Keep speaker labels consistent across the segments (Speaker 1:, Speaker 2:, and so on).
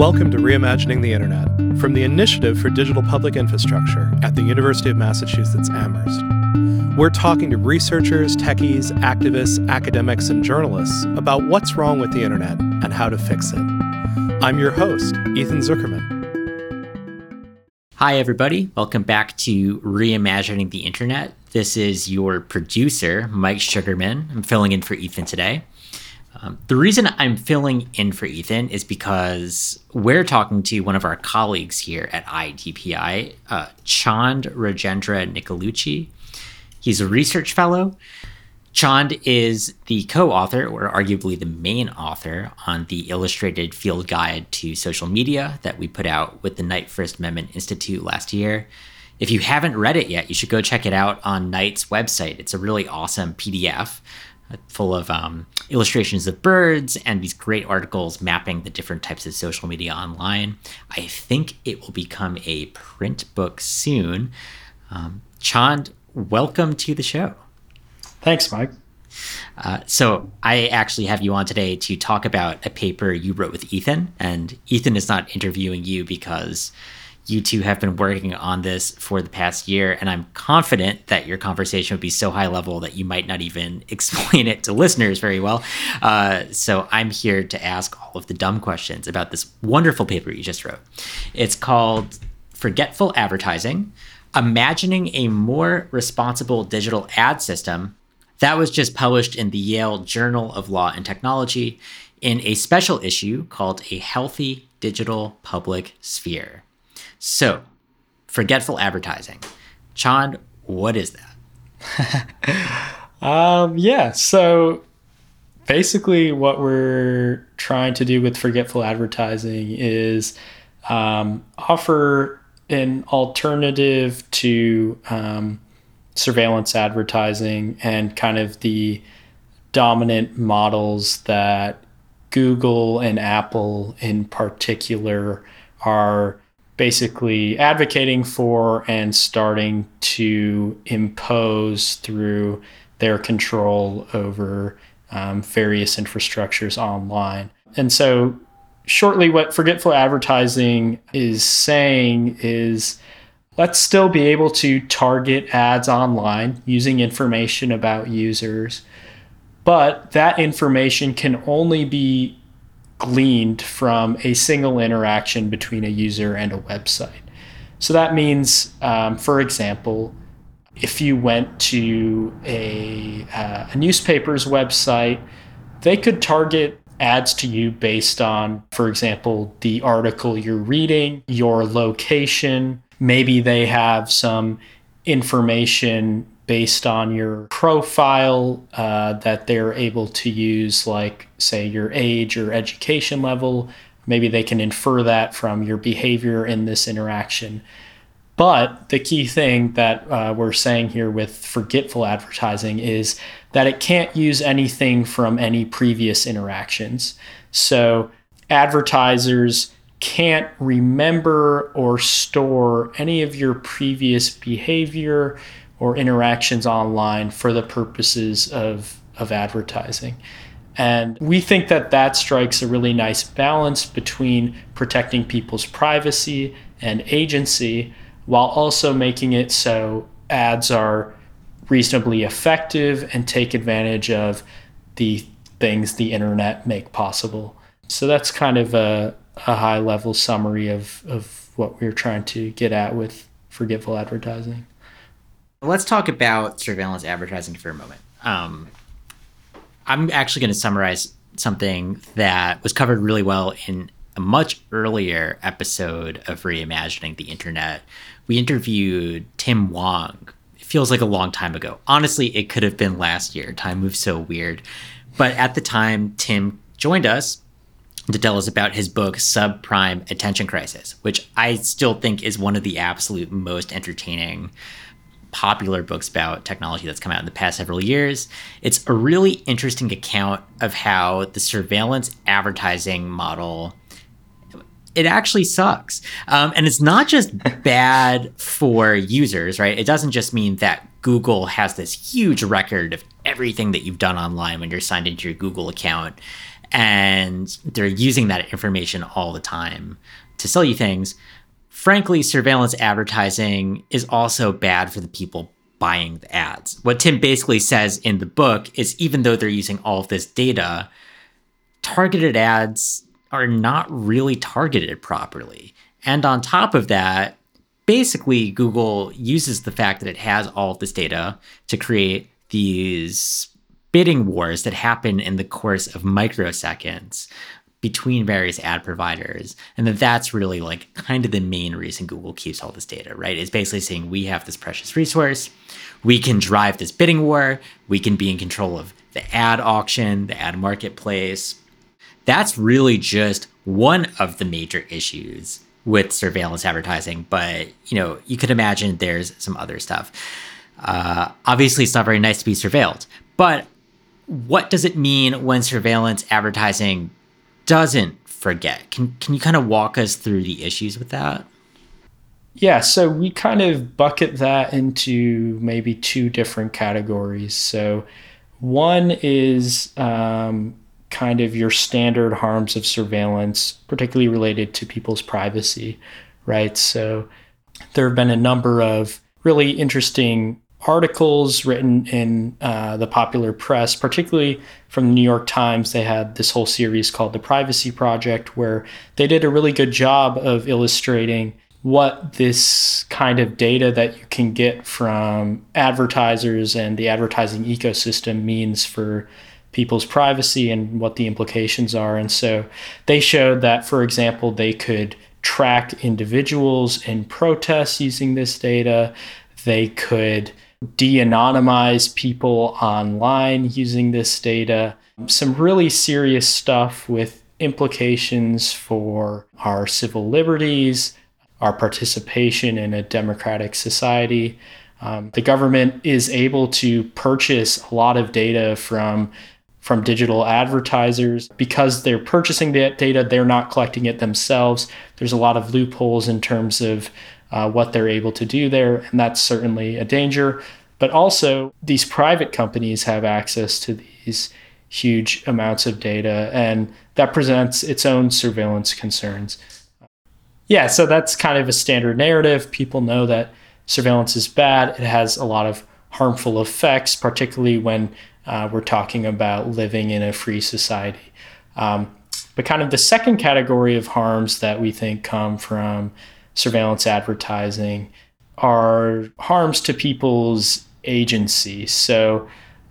Speaker 1: Welcome to Reimagining the Internet, from the Initiative for Digital Public Infrastructure at the University of Massachusetts Amherst. We're talking to researchers, techies, activists, academics, and journalists about what's wrong with the Internet and how to fix it. I'm your host, Ethan Zuckerman.
Speaker 2: Hi, everybody. Welcome back to Reimagining the Internet. This is your producer, Mike Sugarman. I'm filling in for Ethan today. The reason I'm filling in for Ethan is because we're talking to one of our colleagues here at IDPI, Chand Rajendra Nicolucci. He's a research fellow. Chand is the co-author, or arguably the main author, on the illustrated field guide to social media that we put out with the Knight First Amendment Institute last year. If you haven't read it yet, you should go check it out on Knight's website. It's a really awesome PDF full of illustrations of birds and these great articles mapping the different types of social media online. I think it will become a print book soon. Chand, welcome to the show.
Speaker 3: Thanks, Mike.
Speaker 2: So I actually have you on today to talk about a paper you wrote with Ethan. And Ethan is not interviewing you because you two have been working on this for the past year, and I'm confident that your conversation would be so high level that you might not even explain it to listeners very well. So I'm here to ask all of the dumb questions about this wonderful paper you just wrote. It's called Forgetful Advertising, Imagining a More Responsible Digital Ad System. That was just published in the Yale Journal of Law and Technology in a special issue called A Healthy Digital Public Sphere. So, forgetful advertising. Chand, what is
Speaker 3: that? So basically what we're trying to do with forgetful advertising is offer an alternative to surveillance advertising and kind of the dominant models that Google and Apple in particular are basically advocating for and starting to impose through their control over various infrastructures online. And so shortly, what forgetful advertising is saying is, let's still be able to target ads online using information about users, but that information can only be gleaned from a single interaction between a user and a website. So that means, for example, if you went to a newspaper's website, they could target ads to you based on, for example, the article you're reading, your location. Maybe they have some information based on your profile that they're able to use, like, say, your age or education level. Maybe they can infer that from your behavior in this interaction. But the key thing that we're saying here with forgetful advertising is that it can't use anything from any previous interactions. So advertisers can't remember or store any of your previous behavior or interactions online for the purposes of advertising. And we think that that strikes a really nice balance between protecting people's privacy and agency while also making it so ads are reasonably effective and take advantage of the things the internet make possible. So that's kind of a high-level summary of what we're trying to get at with forgetful advertising.
Speaker 2: Let's talk about surveillance advertising for a moment. I'm actually going to summarize something that was covered really well in a much earlier episode of Reimagining the Internet. We interviewed Tim Wong. It feels like a long time ago. Honestly, it could have been last year. Time moves so weird. But at the time, Tim joined us to tell us about his book, Subprime Attention Crisis, which I still think is one of the absolute most entertaining popular books about technology that's come out in the past several years. It's a really interesting account of how the surveillance advertising model, it actually sucks. And it's not just bad for users, right? It doesn't just mean that Google has this huge record of everything that you've done online when you're signed into your Google account. And they're using that information all the time to sell you things. Frankly, surveillance advertising is also bad for the people buying the ads. What Tim basically says in the book is even though they're using all of this data, targeted ads are not really targeted properly. And on top of that, basically Google uses the fact that it has all of this data to create these bidding wars that happen in the course of microseconds between various ad providers. And that's really like kind of the main reason Google keeps all this data, right? It's basically saying we have this precious resource. We can drive this bidding war. We can be in control of the ad auction, the ad marketplace. That's really just one of the major issues with surveillance advertising. But, you could imagine there's some other stuff. Obviously, it's not very nice to be surveilled. But what does it mean when surveillance advertising doesn't forget? Can you kind of walk us through the issues with that?
Speaker 3: Yeah, so we kind of bucket that into maybe two different categories. So one is kind of your standard harms of surveillance, particularly related to people's privacy, right? So there have been a number of really interesting articles written in the popular press, particularly from the New York Times. They had this whole series called The Privacy Project, where they did a really good job of illustrating what this kind of data that you can get from advertisers and the advertising ecosystem means for people's privacy and what the implications are. And so they showed that, for example, they could track individuals in protests using this data. They could de-anonymize people online using this data. Some really serious stuff with implications for our civil liberties, our participation in a democratic society. The government is able to purchase a lot of data from digital advertisers. Because they're purchasing that data, they're not collecting it themselves. There's a lot of loopholes in terms of what they're able to do there, and that's certainly a danger. But also, these private companies have access to these huge amounts of data, and that presents its own surveillance concerns. Yeah, so that's kind of a standard narrative. People know that surveillance is bad. It has a lot of harmful effects, particularly when we're talking about living in a free society. But kind of the second category of harms that we think come from surveillance advertising are harms to people's agency. So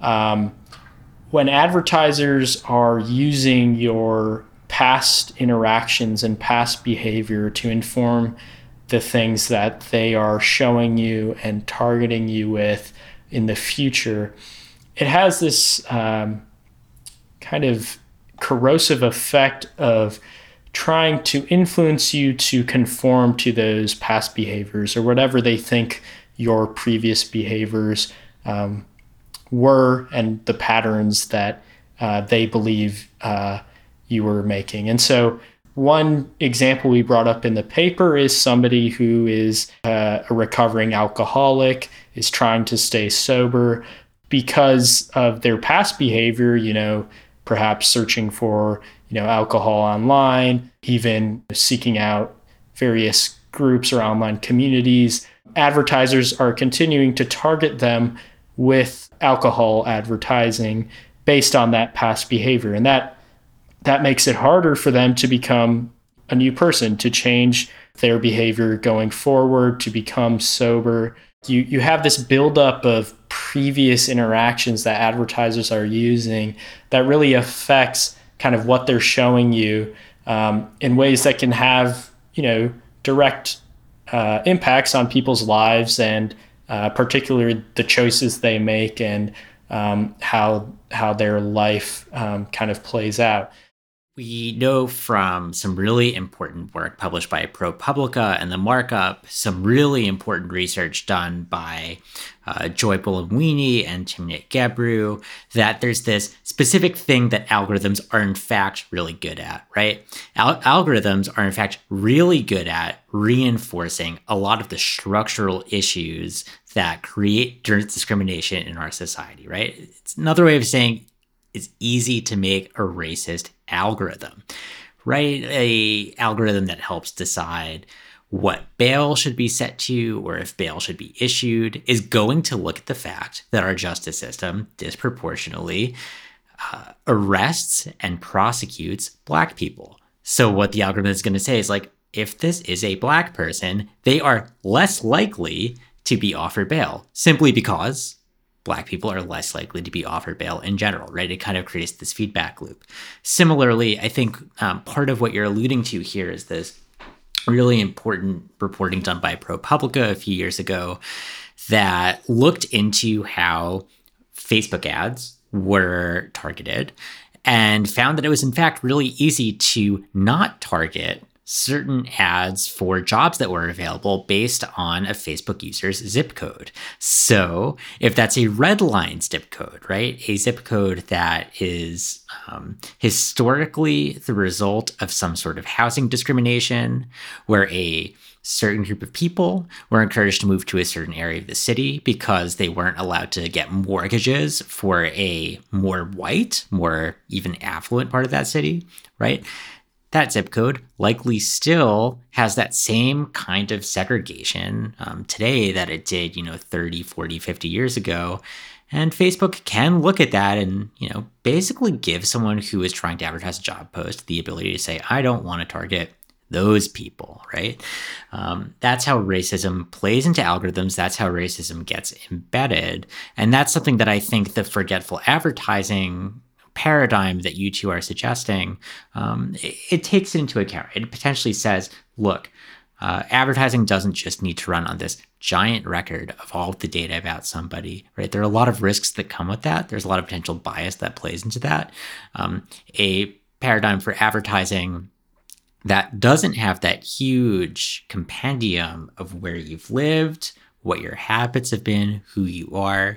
Speaker 3: when advertisers are using your past interactions and past behavior to inform the things that they are showing you and targeting you with in the future, it has this kind of corrosive effect of trying to influence you to conform to those past behaviors or whatever they think your previous behaviors were and the patterns that they believe you were making. And so one example we brought up in the paper is somebody who is a recovering alcoholic, is trying to stay sober because of their past behavior, perhaps searching for alcohol online, even seeking out various groups or online communities. Advertisers are continuing to target them with alcohol advertising based on that past behavior. And that makes it harder for them to become a new person, to change their behavior going forward, to become sober. You have this buildup of previous interactions that advertisers are using that really affects kind of what they're showing you in ways that can have, direct impacts on people's lives and particularly the choices they make and how their life kind of plays out.
Speaker 2: We know from some really important work published by ProPublica and The Markup, some really important research done by Joy Buolamwini and Timnit Gebru, that there's this specific thing that algorithms are in fact really good at, right? Algorithms are in fact really good at reinforcing a lot of the structural issues that create discrimination in our society, right? It's another way of saying it's easy to make a racist algorithm, right? A algorithm that helps decide what bail should be set to or if bail should be issued is going to look at the fact that our justice system disproportionately arrests and prosecutes Black people. So what the algorithm is going to say is like, if this is a Black person, they are less likely to be offered bail simply because Black people are less likely to be offered bail in general, right? It kind of creates this feedback loop. Similarly, I think part of what you're alluding to here is this really important reporting done by ProPublica a few years ago that looked into how Facebook ads were targeted and found that it was in fact really easy to not target certain ads for jobs that were available based on a Facebook user's zip code. So if that's a red line zip code, right? A zip code that is historically the result of some sort of housing discrimination where a certain group of people were encouraged to move to a certain area of the city because they weren't allowed to get mortgages for a more white, more even affluent part of that city, right? That zip code likely still has that same kind of segregation today that it did, 30, 40, 50 years ago. And Facebook can look at that and, basically give someone who is trying to advertise a job post the ability to say, I don't want to target those people, right? That's how racism plays into algorithms. That's how racism gets embedded. And that's something that I think the forgetful advertising paradigm that you two are suggesting, it takes it into account. It potentially says, look, advertising doesn't just need to run on this giant record of all of the data about somebody, right? There are a lot of risks that come with that. There's a lot of potential bias that plays into that. A paradigm for advertising that doesn't have that huge compendium of where you've lived, what your habits have been, who you are.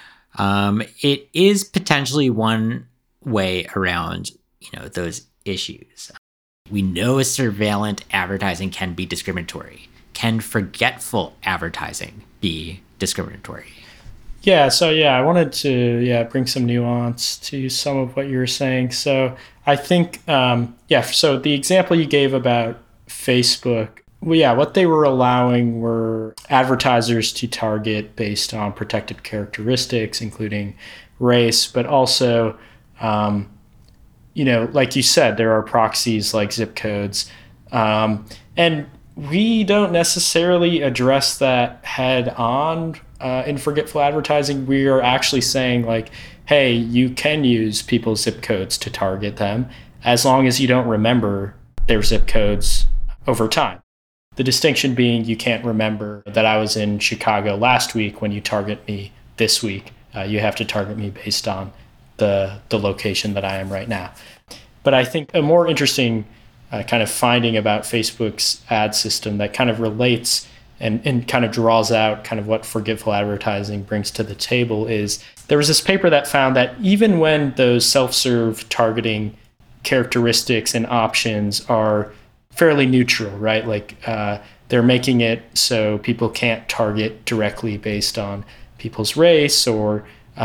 Speaker 2: It is potentially one way around, those issues. We know surveillance advertising can be discriminatory. Can forgetful advertising be discriminatory?
Speaker 3: Yeah, so I wanted to bring some nuance to some of what you were saying. So I think so the example you gave about Facebook, what they were allowing were advertisers to target based on protected characteristics, including race, but also, like you said, there are proxies like zip codes. And we don't necessarily address that head on in forgetful advertising. We are actually saying like, hey, you can use people's zip codes to target them as long as you don't remember their zip codes over time. The distinction being you can't remember that I was in Chicago last week when you target me this week. You have to target me based on the location that I am right now. But I think a more interesting kind of finding about Facebook's ad system that kind of relates and kind of draws out kind of what forgetful advertising brings to the table is there was this paper that found that even when those self-serve targeting characteristics and options are fairly neutral, right? Like they're making it so people can't target directly based on people's race or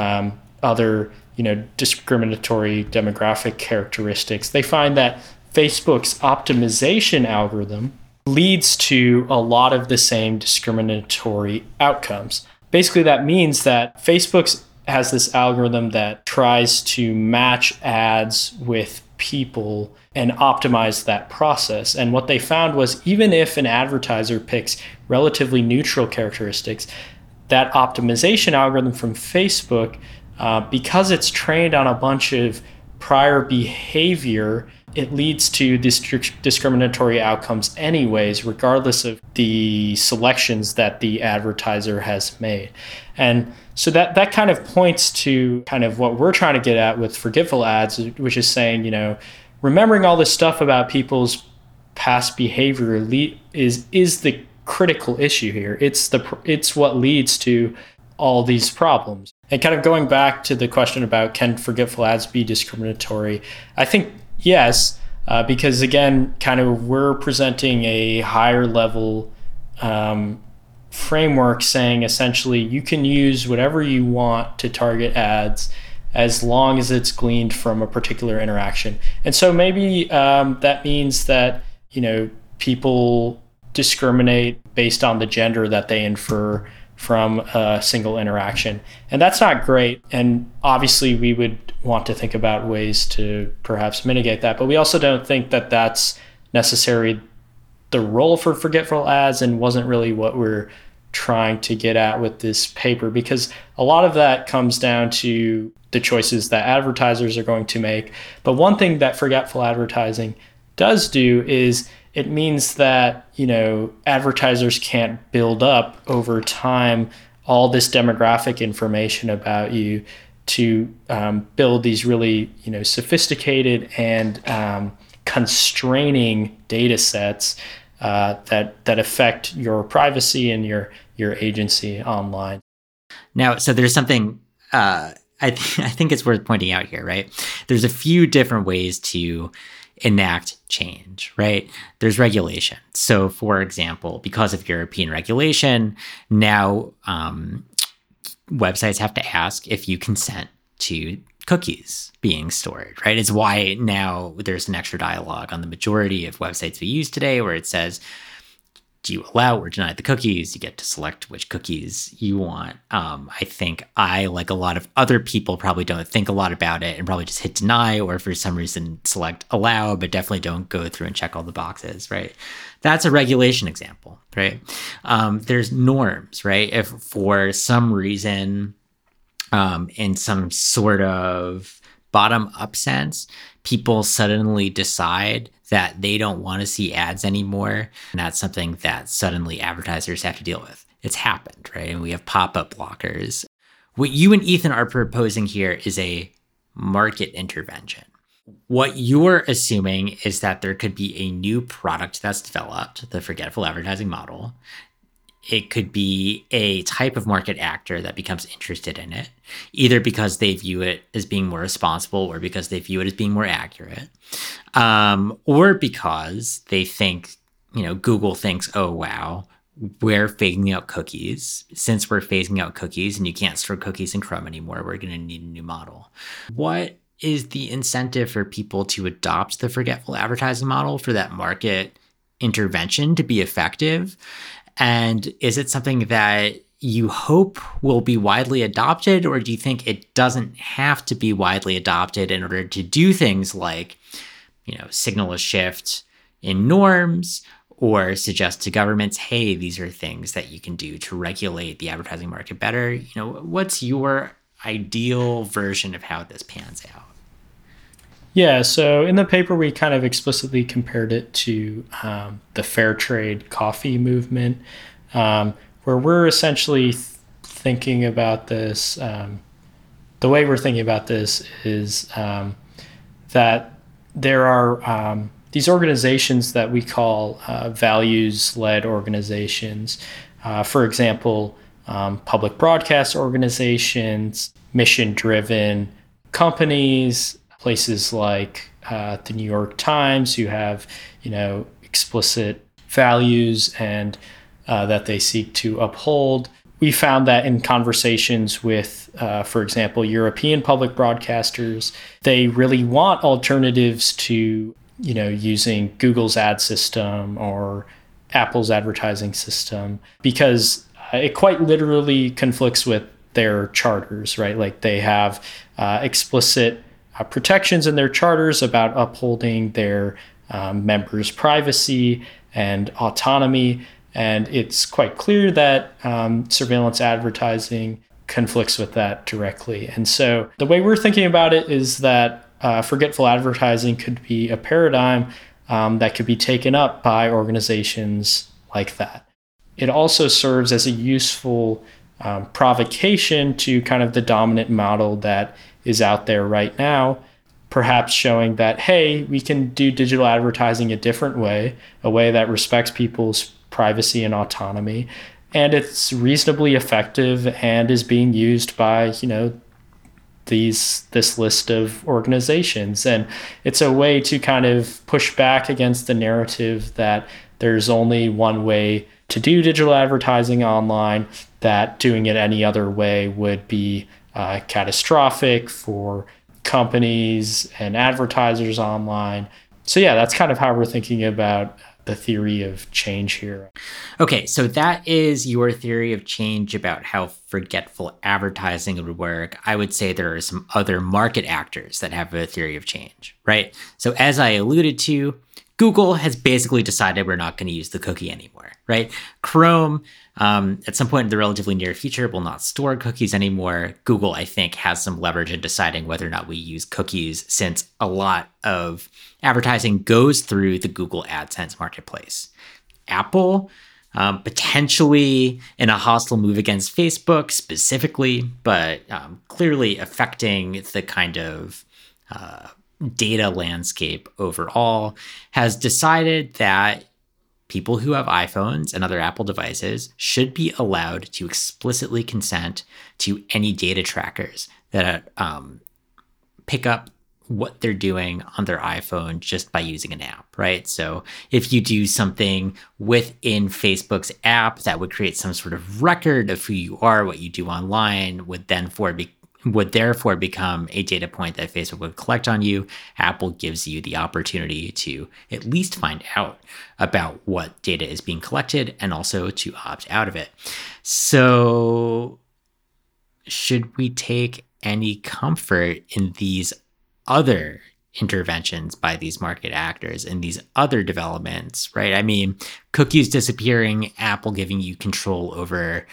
Speaker 3: other, discriminatory demographic characteristics. They find that Facebook's optimization algorithm leads to a lot of the same discriminatory outcomes. Basically, that means that Facebook has this algorithm that tries to match ads with people and optimize that process. And what they found was even if an advertiser picks relatively neutral characteristics, that optimization algorithm from Facebook, because it's trained on a bunch of prior behavior, it leads to discriminatory outcomes anyways, regardless of the selections that the advertiser has made. And so that kind of points to kind of what we're trying to get at with forgetful ads, which is saying, remembering all this stuff about people's past behavior is the critical issue here. It's what leads to all these problems. And kind of going back to the question about can forgetful ads be discriminatory, I think yes, because again, kind of we're presenting a higher level framework saying essentially you can use whatever you want to target ads as long as it's gleaned from a particular interaction. And so maybe that means that, people discriminate based on the gender that they infer from a single interaction. And that's not great. And obviously we would want to think about ways to perhaps mitigate that. But we also don't think that that's necessarily the role for forgetful ads, and wasn't really what we're trying to get at with this paper, because a lot of that comes down to the choices that advertisers are going to make. But one thing that forgetful advertising does do is it means that, advertisers can't build up over time all this demographic information about you to build these really, sophisticated and constraining data sets that affect your privacy and your agency online.
Speaker 2: Now, so there's something I think it's worth pointing out here, right? There's a few different ways to enact change, right? There's regulation. So, for example, because of European regulation, now websites have to ask if you consent to cookies being stored, right? It's why now there's an extra dialogue on the majority of websites we use today where it says, do you allow or deny the cookies? You get to select which cookies you want. I think I, like a lot of other people, probably don't think a lot about it and probably just hit deny, or for some reason select allow, but definitely don't go through and check all the boxes, right? That's a regulation example, right? There's norms, right? If for some reason, in some sort of bottom-up sense, people suddenly decide that they don't want to see ads anymore, and that's something that suddenly advertisers have to deal with. It's happened, right? And we have pop-up blockers. What you and Ethan are proposing here is a market intervention. What you're assuming is that there could be a new product that's developed, the forgetful advertising model. It could be a type of market actor that becomes interested in it, either because they view it as being more responsible or because they view it as being more accurate, or because they think, Google thinks, oh, wow, we're phasing out cookies. Since we're phasing out cookies and you can't store cookies in Chrome anymore, we're going to need a new model. What is the incentive for people to adopt the forgetful advertising model for that market intervention to be effective? And is it something that you hope will be widely adopted, or do you think it doesn't have to be widely adopted in order to do things like, signal a shift in norms or suggest to governments, hey, these are things that you can do to regulate the advertising market better? What's your ideal version of how this pans out?
Speaker 3: Yeah, so in the paper, we kind of explicitly compared it to the fair trade coffee movement, where we're essentially thinking about this. The way we're thinking about this is that there are these organizations that we call values-led organizations. For example, public broadcast organizations, mission-driven companies, places like the New York Times, who have, explicit values and that they seek to uphold. We found that in conversations with, for example, European public broadcasters, they really want alternatives to, using Google's ad system or Apple's advertising system, because it quite literally conflicts with their charters, right? Like they have explicit protections in their charters about upholding their members' privacy and autonomy. And it's quite clear that surveillance advertising conflicts with that directly. And so the way we're thinking about it is that forgetful advertising could be a paradigm that could be taken up by organizations like that. It also serves as a useful provocation to kind of the dominant model that is out there right now, perhaps showing that, hey, we can do digital advertising a different way, a way that respects people's privacy and autonomy, and it's reasonably effective and is being used by, this list of organizations. And it's a way to kind of push back against the narrative that there's only one way to do digital advertising online, that doing it any other way would be catastrophic for companies and advertisers online. So yeah, that's kind of how we're thinking about the theory of change here.
Speaker 2: Okay, so that is your theory of change about how forgetful advertising would work. I would say there are some other market actors that have a theory of change, right? So as I alluded to, Google has basically decided we're not going to use the cookie anymore, right? Chrome, at some point in the relatively near future, will not store cookies anymore. Google, I think, has some leverage in deciding whether or not we use cookies, since a lot of advertising goes through the Google AdSense marketplace. Apple, potentially in a hostile move against Facebook specifically, but clearly affecting the kind of data landscape overall, has decided that people who have iPhones and other Apple devices should be allowed to explicitly consent to any data trackers that pick up what they're doing on their iPhone just by using an app, right? So if you do something within Facebook's app that would create some sort of record of who you are, what you do online, would therefore become a data point that Facebook would collect on you. Apple gives you the opportunity to at least find out about what data is being collected and also to opt out of it. So should we take any comfort in these other interventions by these market actors and these other developments, right? I mean, cookies disappearing, Apple giving you control over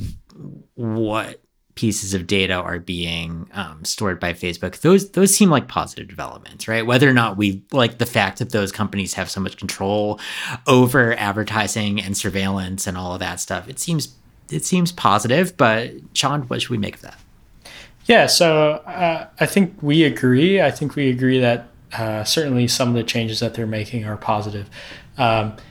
Speaker 2: what pieces of data are being stored by Facebook. Those seem like positive developments, right? Whether or not we like the fact that those companies have so much control over advertising and surveillance and all of that stuff, it seems positive. But Sean, what should we make of that?
Speaker 3: Yeah, so I think we agree. I think we agree that certainly some of the changes that they're making are positive. But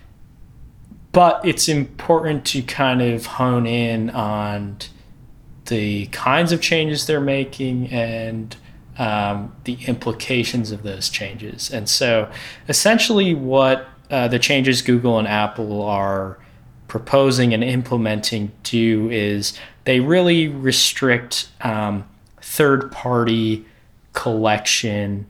Speaker 3: it's important to kind of hone in on the kinds of changes they're making and the implications of those changes. And so essentially what the changes Google and Apple are proposing and implementing do is they really restrict third-party collection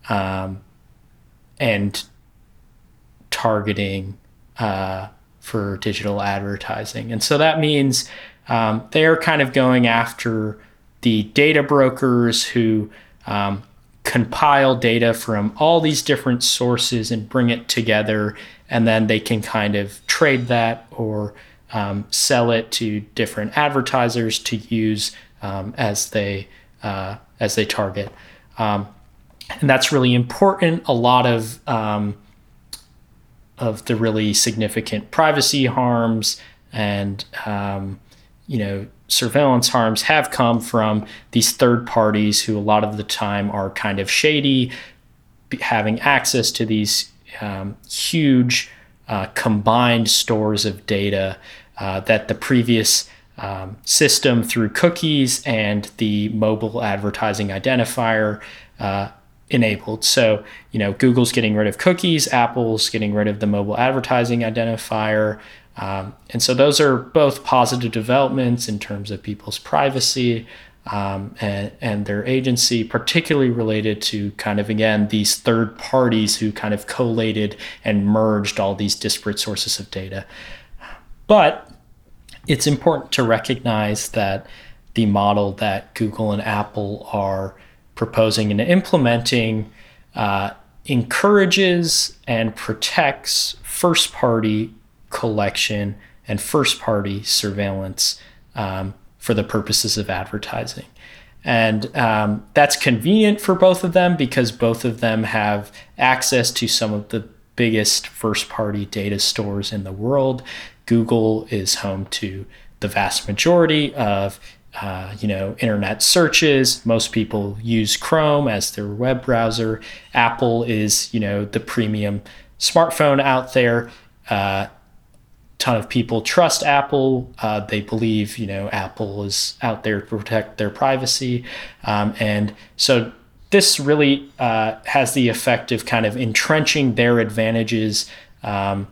Speaker 3: and targeting for digital advertising. And so that means they're kind of going after the data brokers who compile data from all these different sources and bring it together, and then they can kind of trade that or sell it to different advertisers to use as they target. And that's really important. A lot of the really significant privacy harms and surveillance harms have come from these third parties who a lot of the time are kind of shady, having access to these huge combined stores of data that the previous system through cookies and the mobile advertising identifier enabled. So, Google's getting rid of cookies, Apple's getting rid of the mobile advertising identifier. And so those are both positive developments in terms of people's privacy and their agency, particularly related to kind of, again, these third parties who kind of collated and merged all these disparate sources of data. But it's important to recognize that the model that Google and Apple are proposing and implementing encourages and protects first-party collection and first-party surveillance for the purposes of advertising. And that's convenient for both of them because both of them have access to some of the biggest first-party data stores in the world. Google is home to the vast majority of internet searches. Most people use Chrome as their web browser. Apple is, the premium smartphone out there. Ton of people trust Apple. They believe, Apple is out there to protect their privacy. And so this really has the effect of kind of entrenching their advantages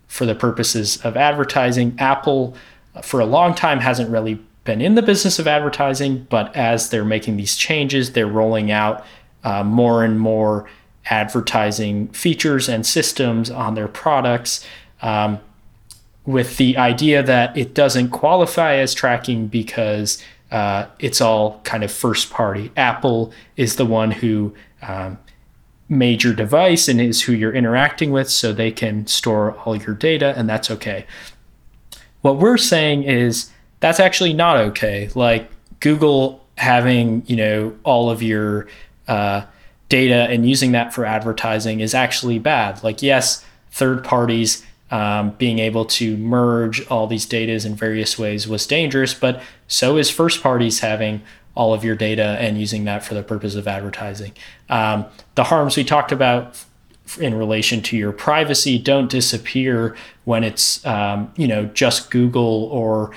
Speaker 3: for the purposes of advertising. Apple, for a long time, hasn't really been in the business of advertising, but as they're making these changes, they're rolling out more and more advertising features and systems on their products, with the idea that it doesn't qualify as tracking because it's all kind of first party. Apple is the one who made your device and is who you're interacting with, so they can store all your data, and that's okay. What we're saying is that's actually not okay. Like Google having, all of your data and using that for advertising is actually bad. Like, yes, third parties being able to merge all these data in various ways was dangerous, but so is first parties having all of your data and using that for the purpose of advertising. The harms we talked about in relation to your privacy don't disappear when it's, just Google or,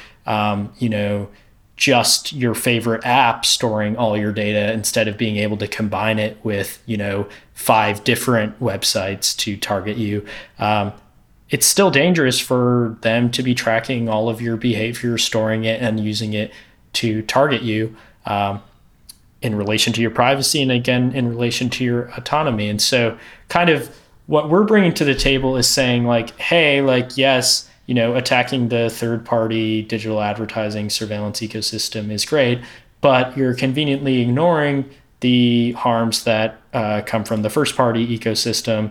Speaker 3: just your favorite app storing all your data instead of being able to combine it with, 5 different websites to target you. It's still dangerous for them to be tracking all of your behavior, storing it, and using it to target you in relation to your privacy and, again, in relation to your autonomy. And so kind of what we're bringing to the table is saying, like, hey, like, yes, attacking the third-party digital advertising surveillance ecosystem is great, but you're conveniently ignoring the harms that come from the first-party ecosystem.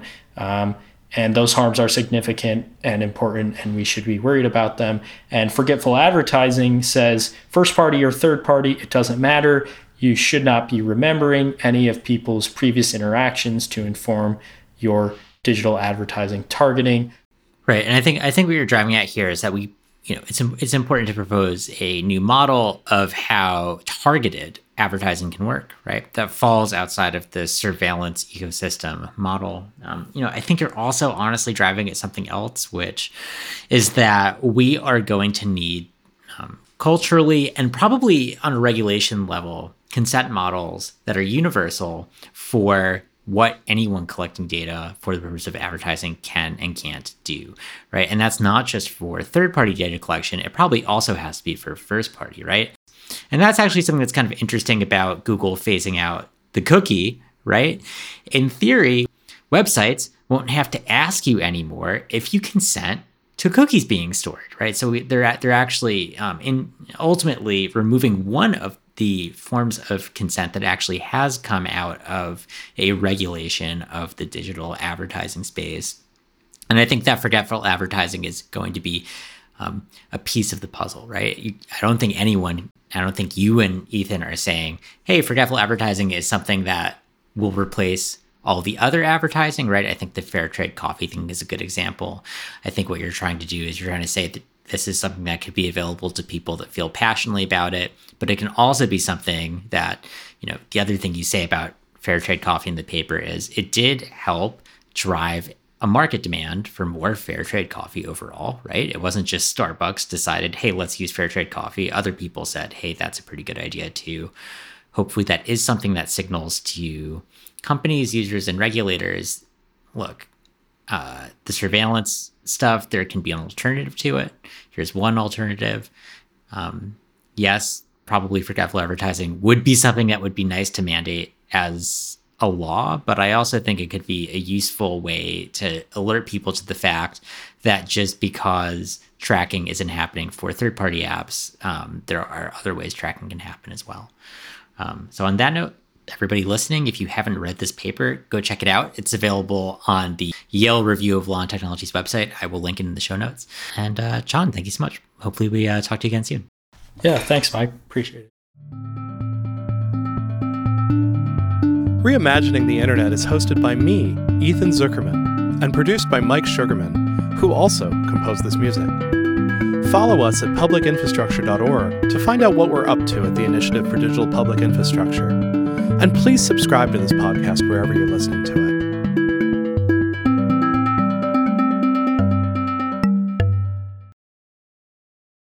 Speaker 3: And those harms are significant and important, and we should be worried about them. And forgetful advertising says first party or third party, it doesn't matter. You should not be remembering any of people's previous interactions to inform your digital advertising targeting.
Speaker 2: Right. And I think what you're driving at here is that it's important to propose a new model of how targeted advertising can work, right? That falls outside of the surveillance ecosystem model. I think you're also honestly driving at something else, which is that we are going to need culturally and probably on a regulation level consent models that are universal for what anyone collecting data for the purpose of advertising can and can't do, right? And that's not just for third-party data collection. It probably also has to be for first-party, right? And that's actually something that's kind of interesting about Google phasing out the cookie, right? In theory, websites won't have to ask you anymore if you consent to cookies being stored, right? So they're actually ultimately removing one of the forms of consent that actually has come out of a regulation of the digital advertising space. And I think that forgetful advertising is going to be a piece of the puzzle, right? I don't think you and Ethan are saying, hey, forgetful advertising is something that will replace all the other advertising, right? I think the fair trade coffee thing is a good example. I think what you're trying to do is you're trying to say that this is something that could be available to people that feel passionately about it, but it can also be something that, the other thing you say about fair trade coffee in the paper is it did help drive a market demand for more fair trade coffee overall, right? It wasn't just Starbucks decided, hey, let's use fair trade coffee. Other people said, hey, that's a pretty good idea too. Hopefully that is something that signals to companies, users, and regulators, look, the surveillance stuff, there can be an alternative to it. Here's one alternative. Yes, probably forgetful advertising would be something that would be nice to mandate as a law, but I also think it could be a useful way to alert people to the fact that just because tracking isn't happening for third-party apps, there are other ways tracking can happen as well. So on that note, everybody listening, if you haven't read this paper, go check it out. It's available on the Yale Review of Law and Technology's website. I will link it in the show notes. And John, thank you so much. Hopefully we talk to you again soon.
Speaker 3: Yeah, thanks, Mike. Appreciate it.
Speaker 1: Reimagining the Internet is hosted by me, Ethan Zuckerman, and produced by Mike Sugarman, who also composed this music. Follow us at publicinfrastructure.org to find out what we're up to at the Initiative for Digital Public Infrastructure. And please subscribe to this podcast wherever you're listening to it.